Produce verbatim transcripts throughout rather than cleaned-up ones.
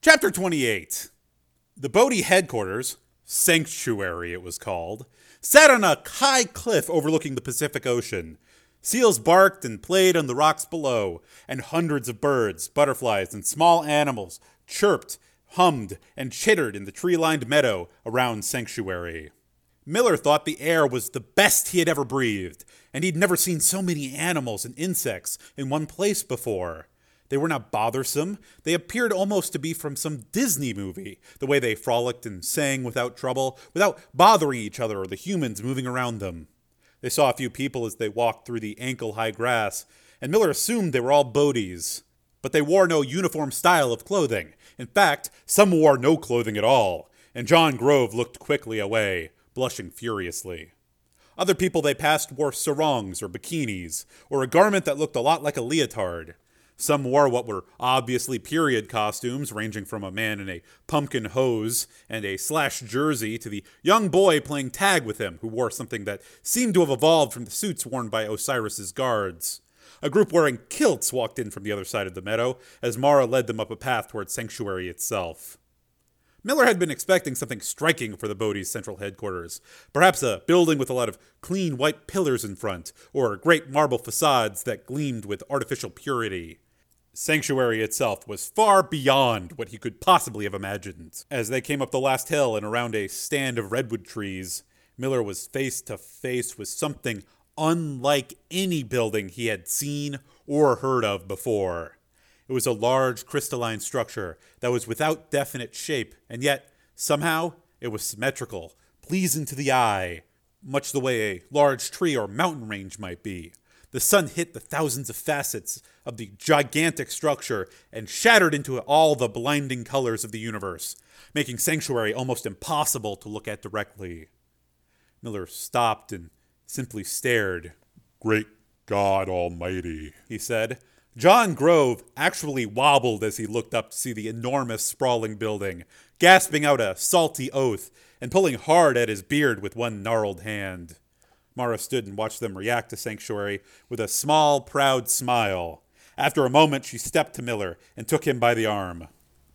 Chapter twenty-eight. The Bodhi headquarters, Sanctuary it was called, sat on a high cliff overlooking the Pacific Ocean. Seals barked and played on the rocks below, and hundreds of birds, butterflies, and small animals chirped, hummed, and chittered in the tree-lined meadow around Sanctuary. Miller thought the air was the best he had ever breathed, and he'd never seen so many animals and insects in one place before. They were not bothersome. They appeared almost to be from some Disney movie, the way they frolicked and sang without trouble, without bothering each other or the humans moving around them. They saw a few people as they walked through the ankle-high grass, and Miller assumed they were all Bodhis. But they wore no uniform style of clothing. In fact, some wore no clothing at all, and John Grove looked quickly away, blushing furiously. Other people they passed wore sarongs or bikinis, or a garment that looked a lot like a leotard. Some wore what were obviously period costumes, ranging from a man in a pumpkin hose and a slash jersey to the young boy playing tag with him, who wore something that seemed to have evolved from the suits worn by Osiris's guards. A group wearing kilts walked in from the other side of the meadow, as Mara led them up a path toward Sanctuary itself. Miller had been expecting something striking for the Bodhi's central headquarters. Perhaps a building with a lot of clean white pillars in front, or great marble facades that gleamed with artificial purity. Sanctuary itself was far beyond what he could possibly have imagined. As they came up the last hill and around a stand of redwood trees, Miller was face to face with something unlike any building he had seen or heard of before. It was a large crystalline structure that was without definite shape, and yet, somehow, it was symmetrical, pleasing to the eye, much the way a large tree or mountain range might be. The sun hit the thousands of facets of the gigantic structure and shattered into all the blinding colors of the universe, making Sanctuary almost impossible to look at directly. Miller stopped and simply stared. "Great God Almighty," he said. John Grove actually wobbled as he looked up to see the enormous, sprawling building, gasping out a salty oath and pulling hard at his beard with one gnarled hand. Mara stood and watched them react to Sanctuary with a small, proud smile. After a moment, she stepped to Miller and took him by the arm.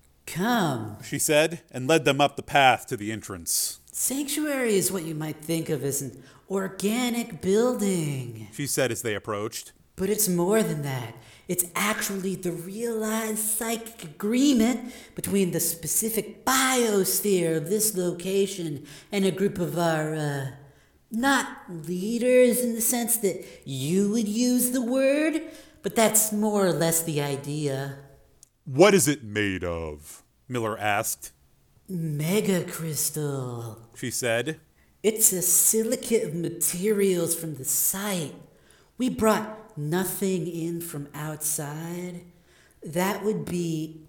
"Come," she said, and led them up the path to the entrance. "Sanctuary is what you might think of as an organic building," she said as they approached. "But it's more than that. It's actually the realized psychic agreement between the specific biosphere of this location and a group of our, uh, not leaders in the sense that you would use the word, but that's more or less the idea." "What is it made of?" Miller asked. "Megacrystal," she said. "It's a silicate of materials from the site. We brought nothing in from outside. That would be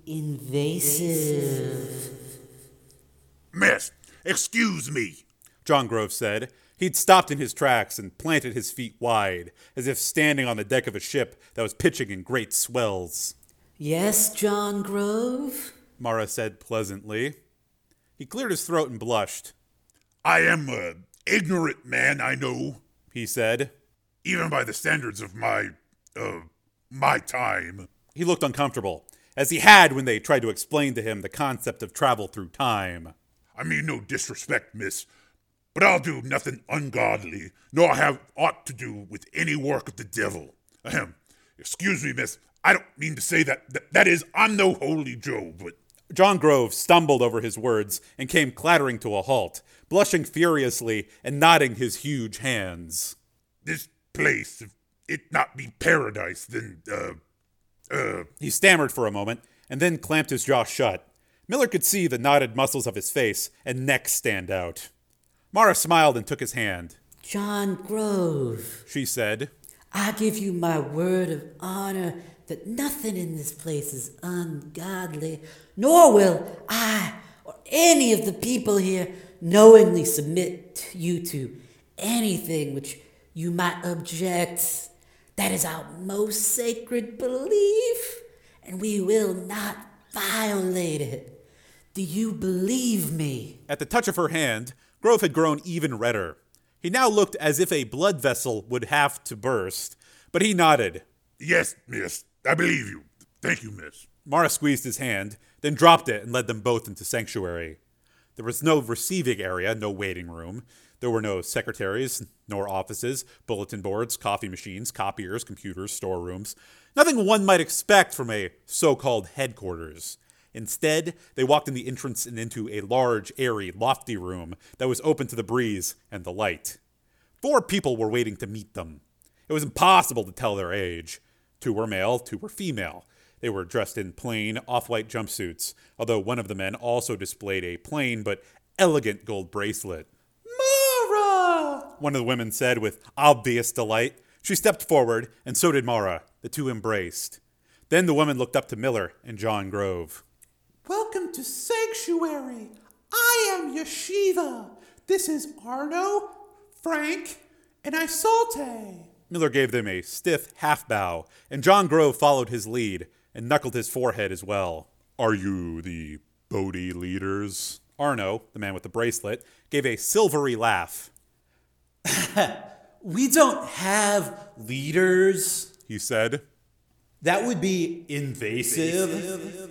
invasive." "Miss, excuse me," John Grove said. He'd stopped in his tracks and planted his feet wide, as if standing on the deck of a ship that was pitching in great swells. "Yes, John Grove?" Mara said pleasantly. He cleared his throat and blushed. "I am an ignorant man, I know," he said. "Even by the standards of my, uh, my time." He looked uncomfortable, as he had when they tried to explain to him the concept of travel through time. "I mean no disrespect, miss, but I'll do nothing ungodly, nor have aught to do with any work of the devil. Ahem. Excuse me, miss, I don't mean to say that, that, that is, I'm no holy Joe, but..." John Grove stumbled over his words and came clattering to a halt, blushing furiously and nodding his huge hands. "This place, if it not be paradise, then, uh, uh... He stammered for a moment, and then clamped his jaw shut. Miller could see the knotted muscles of his face and neck stand out. Mara smiled and took his hand. "John Grove," she said, "I give you my word of honor that nothing in this place is ungodly, nor will I or any of the people here knowingly submit you to anything which you might object. That is our most sacred belief, and we will not violate it. Do you believe me?" At the touch of her hand, Grove had grown even redder. He now looked as if a blood vessel would have to burst, but he nodded. "Yes, miss, I believe you. Thank you, miss." Mara squeezed his hand, then dropped it and led them both into sanctuary. There was no receiving area, no waiting room. There were no secretaries, nor offices, bulletin boards, coffee machines, copiers, computers, storerooms. Nothing one might expect from a so-called headquarters. Instead, they walked in the entrance and into a large, airy, lofty room that was open to the breeze and the light. Four people were waiting to meet them. It was impossible to tell their age. Two were male, two were female. They were dressed in plain, off-white jumpsuits, although one of the men also displayed a plain but elegant gold bracelet. "Mara!" one of the women said with obvious delight. She stepped forward, and so did Mara. The two embraced. Then the woman looked up to Miller and John Grove. "Welcome to Sanctuary. I am Yeshiva. This is Arno, Frank, and Isolte." Miller gave them a stiff half-bow, and John Grove followed his lead and knuckled his forehead as well. Are you the Bodhi leaders? Arno, the man with the bracelet, gave a silvery laugh. "We don't have leaders," he said. "That would be invasive.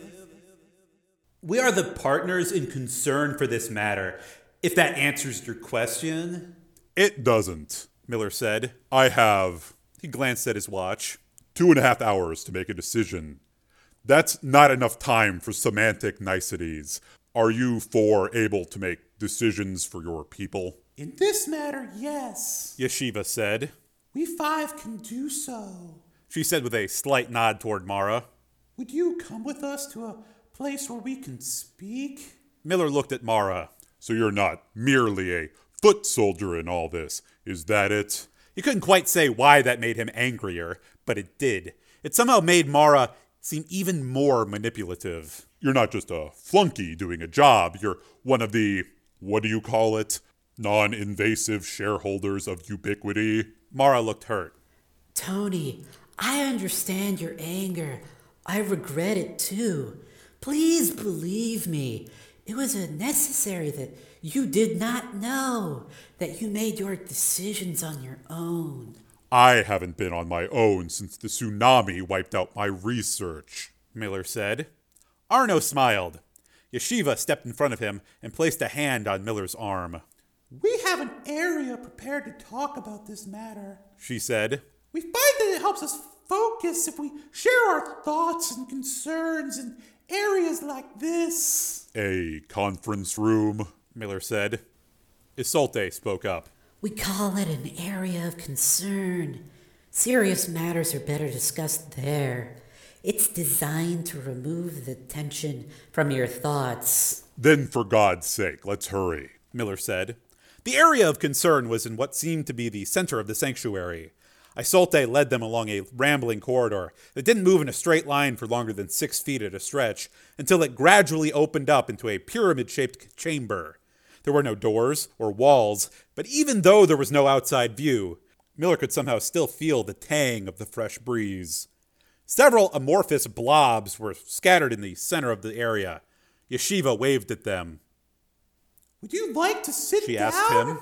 We are the partners in concern for this matter, if that answers your question." It doesn't, Miller said. I have He glanced at his watch. two and a half hours to make a decision. That's not enough time for semantic niceties. Are you four able to make decisions for your people? "In this matter, yes. Yeshiva said. We five can do so. She said with a slight nod toward Mara. Would you come with us to a place where we can speak?" Miller looked at Mara. So you're not merely a foot soldier in all this, is that it? He couldn't quite say why that made him angrier, but it did. It somehow made Mara seem even more manipulative. You're not just a flunky doing a job. You're one of the, what do you call it, non-invasive shareholders of Ubiquity. Mara looked hurt. Tony, I understand your anger. I regret it too. Please believe me. It was necessary that you did not know, that you made your decisions on your own. I haven't been on my own since the tsunami wiped out my research, Miller said. Arno smiled. Yeshiva stepped in front of him and placed a hand on Miller's arm. "We have an area prepared to talk about this matter," she said. "We find that it helps us focus if we share our thoughts and concerns in areas like this." A conference room, Miller said. Isolte spoke up. We call it an area of concern. Serious matters are better discussed there. It's designed to remove the tension from your thoughts. Then for God's sake, let's hurry, Miller said. The area of concern was in what seemed to be the center of the sanctuary. Isolte led them along a rambling corridor that didn't move in a straight line for longer than six feet at a stretch until it gradually opened up into a pyramid-shaped chamber. There were no doors or walls, but even though there was no outside view, Miller could somehow still feel the tang of the fresh breeze. Several amorphous blobs were scattered in the center of the area. Yeshiva waved at them. "Would you like to sit She down? asked him.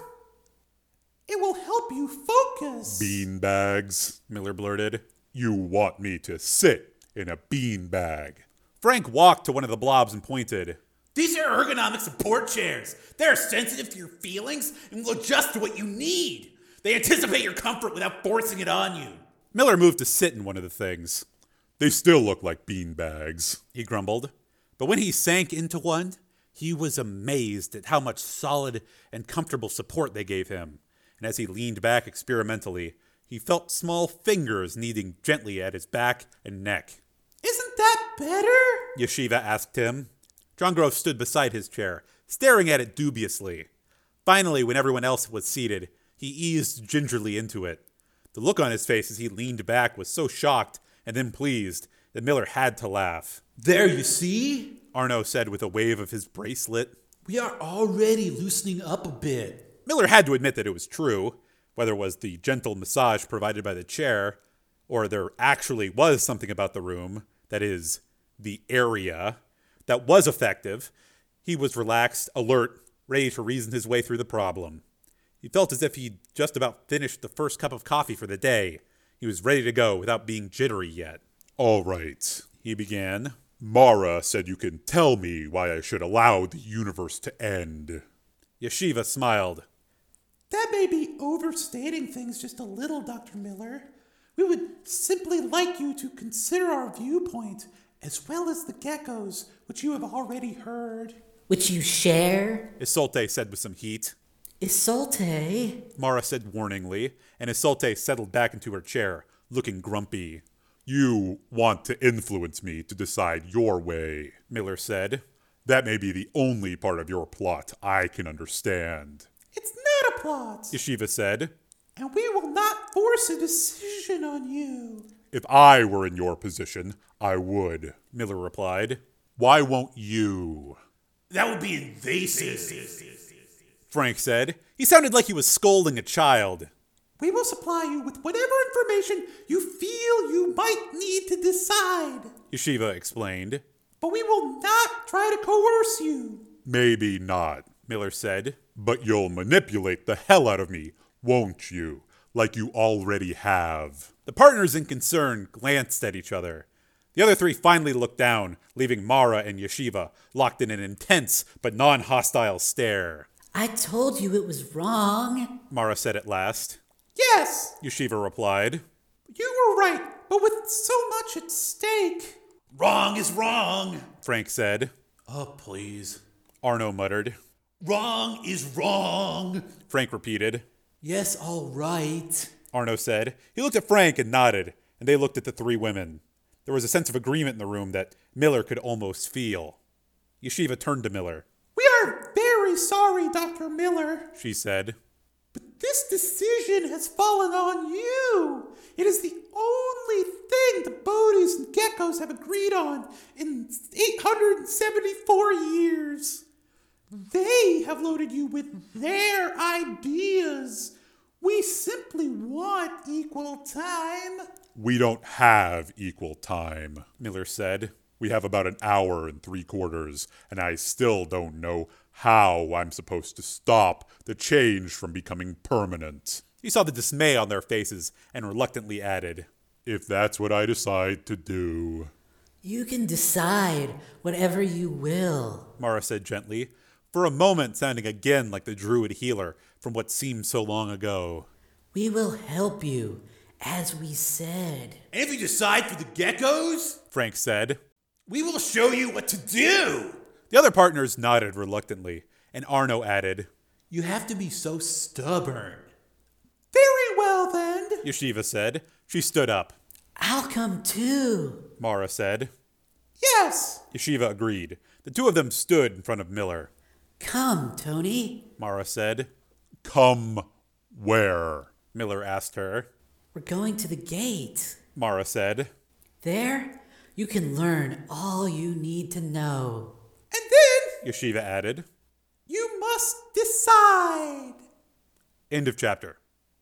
It will help you focus." Beanbags, Miller blurted. You want me to sit in a beanbag. Frank walked to one of the blobs and pointed. "These are ergonomic support chairs. They're sensitive to your feelings and will adjust to what you need. They anticipate your comfort without forcing it on you." Miller moved to sit in one of the things. They still look like beanbags, He grumbled. But when he sank into one, he was amazed at how much solid and comfortable support they gave him. And as he leaned back experimentally, he felt small fingers kneading gently at his back and neck. "Isn't that better?" Yeshiva asked him. John Grove stood beside his chair, staring at it dubiously. Finally, when everyone else was seated, he eased gingerly into it. The look on his face as he leaned back was so shocked and then pleased that Miller had to laugh. "There, you see?" Arno said with a wave of his bracelet. "We are already loosening up a bit." Miller had to admit that it was true, whether it was the gentle massage provided by the chair, or there actually was something about the room, that is, the area, that was effective. He was relaxed, alert, ready to reason his way through the problem. He felt as if he'd just about finished the first cup of coffee for the day. He was ready to go without being jittery yet. All right, He began. Mara said you can tell me why I should allow the universe to end. Yeshiva smiled. That may be overstating things just a little, Doctor Miller. We would simply like you to consider our viewpoint, as well as the geckos, which you have already heard. Which you share? Isolte said with some heat. Isolte? Mara said warningly, and Isolte settled back into her chair, looking grumpy. You want to influence me to decide your way, Miller said. That may be the only part of your plot I can understand. It's not a plot, Yeshiva said. And we will not force a decision on you. If I were in your position, I would, Miller replied. Why won't you? That would be invasive, Frank said. He sounded like he was scolding a child. We will supply you with whatever information you feel you might need to decide, Yeshiva explained. But we will not try to coerce you. Maybe not, Miller said. But you'll manipulate the hell out of me, won't you? Like you already have. The partners in concern glanced at each other. The other three finally looked down, leaving Mara and Yeshiva locked in an intense but non-hostile stare. I told you it was wrong, Mara said at last. Yes, Yeshiva replied. You were right, but with so much at stake. Wrong is wrong, Frank said. Oh, please. Arno muttered. Wrong is wrong, Frank repeated. Yes, all right, Arno said. He looked at Frank and nodded, and they looked at the three women. There was a sense of agreement in the room that Miller could almost feel. Yeshiva turned to Miller. We are very sorry, Doctor Miller, She said. but this decision has fallen on you. It is the only thing the Bodies and Geckos have agreed on in eight hundred seventy-four years. They have loaded you with their ideas. We simply want equal time. We don't have equal time, Miller said. We have about an hour and three quarters, and I still don't know how I'm supposed to stop the change from becoming permanent. He saw the dismay on their faces and reluctantly added, If that's what I decide to do. You can decide whatever you will, Mara said gently, for a moment sounding again like the druid healer from what seemed so long ago. We will help you, as we said. And if you decide for the geckos, Frank said. we will show you what to do. The other partners nodded reluctantly, and Arno added, You have to be so stubborn. Very well, then. Yeshiva said. She stood up. I'll come too. Mara said. Yes. Yeshiva agreed. The two of them stood in front of Miller. Come, Tony. Mara said. Come where? Miller asked her. We're going to the gate. Mara said. There, you can learn all you need to know. And then Yeshiva added. you must decide. End of chapter.